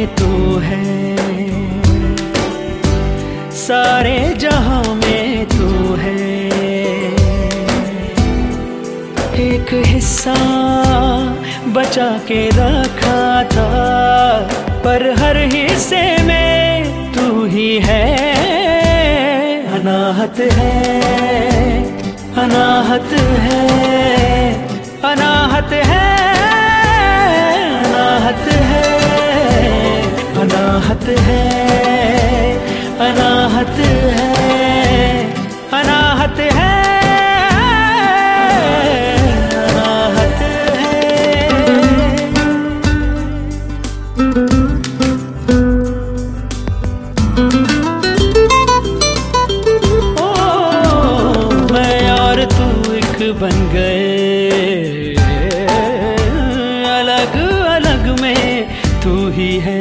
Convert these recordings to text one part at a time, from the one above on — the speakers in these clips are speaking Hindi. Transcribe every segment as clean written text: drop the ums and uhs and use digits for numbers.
में तू है, सारे जहां में तू है। एक हिस्सा बचा के रखा था, पर हर हिस्से में तू ही है। अनाहत है, अनाहत है, अनाहत है, अनाहत है, अनाहत है, अनाहत है, अनाहत है, अनाहत है। ओ मैं और तू एक बन गए, अलग अलग में तू ही है।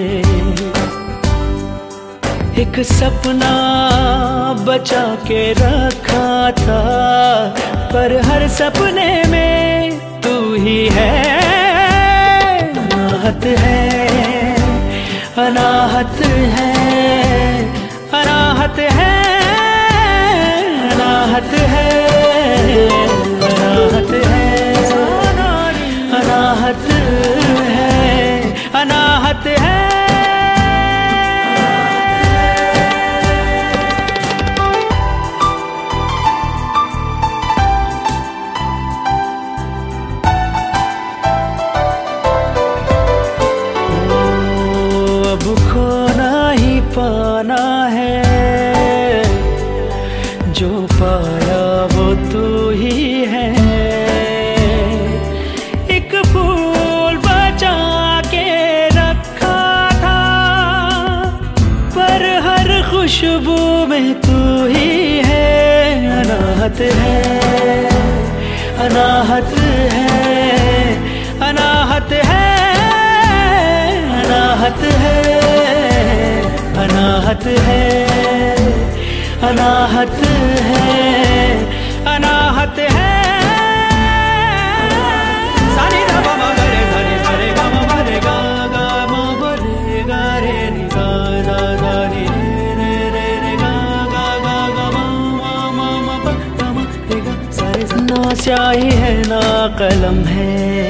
एक सपना बचा के रखा था, पर हर सपने में तू ही है। अनाहत है, अनाहत है, अनाहत है, अनाहत है, अनाहत है, अनाहत है, अनाहत है। पाना है, जो पाया वो तू ही है। एक फूल बचा के रखा था, पर हर खुशबू में तू ही है। अनाहत है, अनाहत है, अनाहत है, अनाहत है, अनाहत है, अनाहत है, अनाहत है। सानी धा पा मा गा रे धा रे सा रे गा मा पा रे गा गा मा पा रे गा रे नि सा धा धा नि रे रे रे गा गा गा गा मा मा मा मा पा गा मा रे गा सा रे सा। ना स्याही है ना कलम है,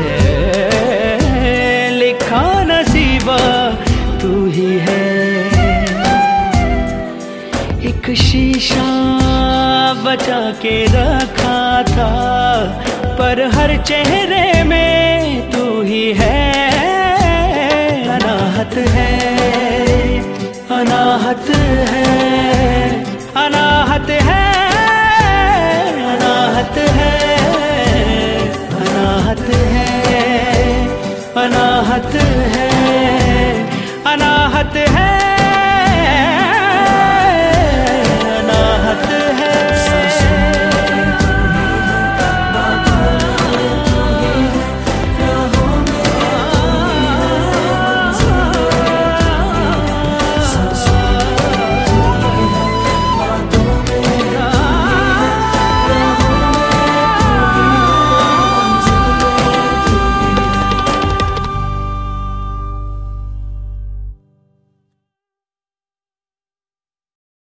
लिखा नसीबा तू ही है। एक शीशा बचा के रखा था, पर हर चेहरे में तू ही है।